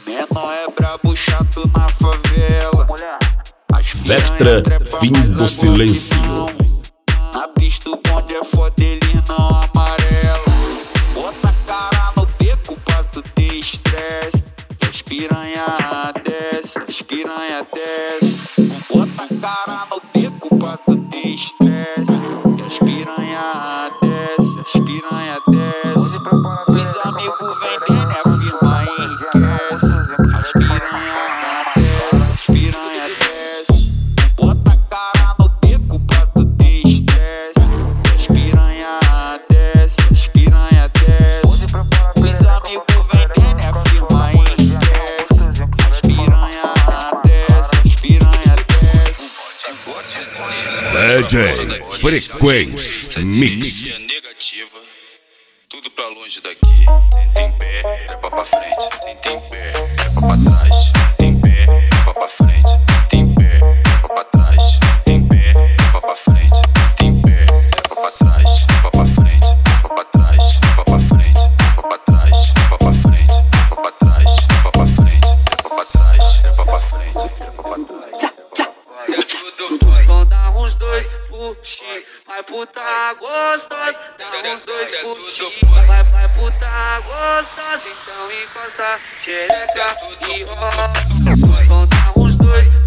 Menor é brabo, chato na favela. Vectra, fim do silêncio. Na pista o bonde é foda, ele não amarela. Bota a cara no beco pra tu ter estresse. Que as piranha desce, as piranha desce. Bota a cara no beco pra tu ter estresse. Que as piranha desce, as piranha desce. Os amigos vendendo e a firma enriquece. As piranha desce, as piranha desce. Bota a cara no beco pra tu ter estresse. As piranha desce, as piranha desce. Os amigos vendendo e a firma enriquece. As piranha desce, as piranha desce. DJ Frequência Mix. Negativa, tudo pra longe daqui. Senta em pé, trepa pra frente. Senta em pé, trepa pra trás. Senta em pé, trepa pra frente. Senta em pé, trepa pra trás. Senta em pé, trepa pra frente. Senta em pé, trepa pra trás. Trepa pra frente, trepa pra trás. Trepa pra frente, trepa pra trás. Trepa pra frente, trepa pra trás. Trepa pra frente, trepa pra trás. Trepa pra frente, trepa pra trás. Vão dar uns dois puxi, vai puta gostosa. Dá uns dois puxi, vai puta gostosa. Então encosta xereca e rola. Vão dar uns dois